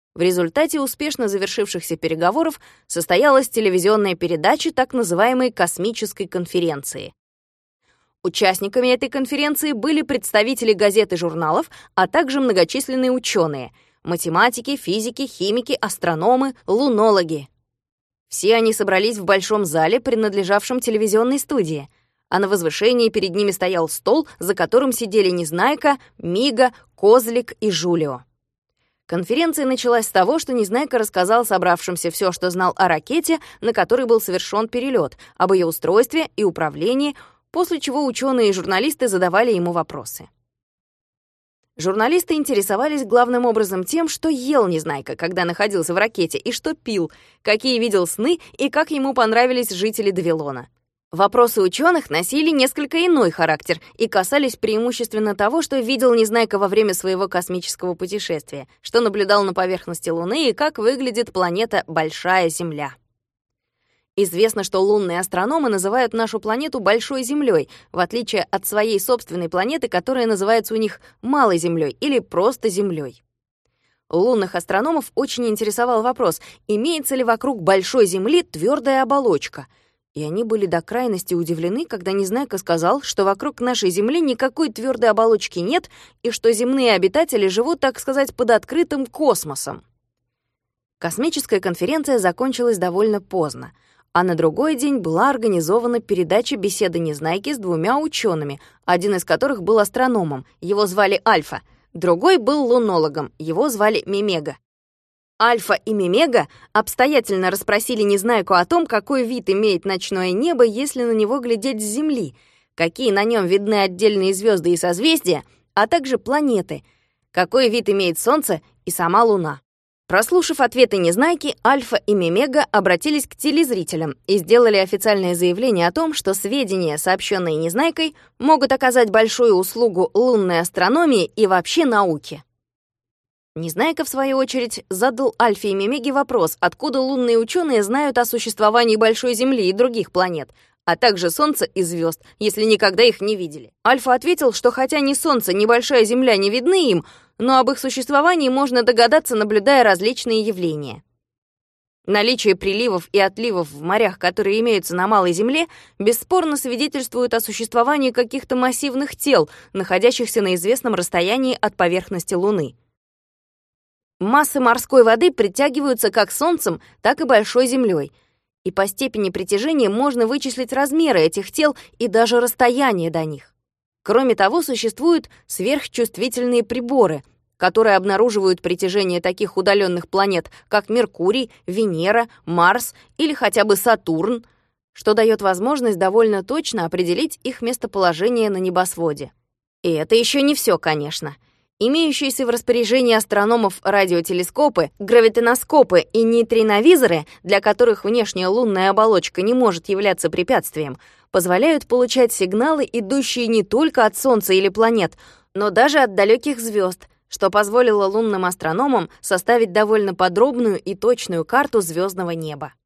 В результате успешно завершившихся переговоров состоялась телевизионная передача так называемой «Космической конференции». Участниками этой конференции были представители газет и журналов, а также многочисленные ученые — математики, физики, химики, астрономы, лунологи. Все они собрались в большом зале, принадлежавшем телевизионной студии, а на возвышении перед ними стоял стол, за которым сидели Незнайка, Мига, Козлик и Жулио. Конференция началась с того, что Незнайка рассказал собравшимся все, что знал о ракете, на которой был совершен перелет, об ее устройстве и управлении, после чего ученые и журналисты задавали ему вопросы. Журналисты интересовались главным образом тем, что ел Незнайка, когда находился в ракете, и что пил, какие видел сны и как ему понравились жители Давилона. Вопросы ученых носили несколько иной характер и касались преимущественно того, что видел Незнайка во время своего космического путешествия, что наблюдал на поверхности Луны и как выглядит планета Большая Земля. Известно, что лунные астрономы называют нашу планету Большой Землей, в отличие от своей собственной планеты, которая называется у них Малой Землей или просто Землей. Лунных астрономов очень интересовал вопрос, имеется ли вокруг Большой Земли твердая оболочка. И они были до крайности удивлены, когда Незнайка сказал, что вокруг нашей Земли никакой твердой оболочки нет и что земные обитатели живут, так сказать, под открытым космосом. Космическая конференция закончилась довольно поздно, а на другой день была организована передача беседы Незнайки с двумя учеными, один из которых был астрономом, его звали Альфа, другой был лунологом, его звали Мемега. Альфа и Мемега обстоятельно расспросили Незнайку о том, какой вид имеет ночное небо, если на него глядеть с Земли, какие на нем видны отдельные звезды и созвездия, а также планеты, какой вид имеет Солнце и сама Луна. Прослушав ответы Незнайки, Альфа и Мемега обратились к телезрителям и сделали официальное заявление о том, что сведения, сообщенные Незнайкой, могут оказать большую услугу лунной астрономии и вообще науке. Незнайка, в свою очередь, задал Альфе и Мемеге вопрос, откуда лунные ученые знают о существовании Большой Земли и других планет, а также Солнца и звезд, если никогда их не видели. Альфа ответил, что хотя ни Солнце, ни Большая Земля не видны им, но об их существовании можно догадаться, наблюдая различные явления. Наличие приливов и отливов в морях, которые имеются на Малой Земле, бесспорно свидетельствует о существовании каких-то массивных тел, находящихся на известном расстоянии от поверхности Луны. Массы морской воды притягиваются как Солнцем, так и Большой Землей, и по степени притяжения можно вычислить размеры этих тел и даже расстояние до них. Кроме того, существуют сверхчувствительные приборы, которые обнаруживают притяжение таких удаленных планет, как Меркурий, Венера, Марс или хотя бы Сатурн, что дает возможность довольно точно определить их местоположение на небосводе. И это еще не все, конечно. Имеющиеся в распоряжении астрономов радиотелескопы, гравитоноскопы и нейтриновизоры, для которых внешняя лунная оболочка не может являться препятствием, позволяют получать сигналы, идущие не только от Солнца или планет, но даже от далеких звезд, что позволило лунным астрономам составить довольно подробную и точную карту звездного неба.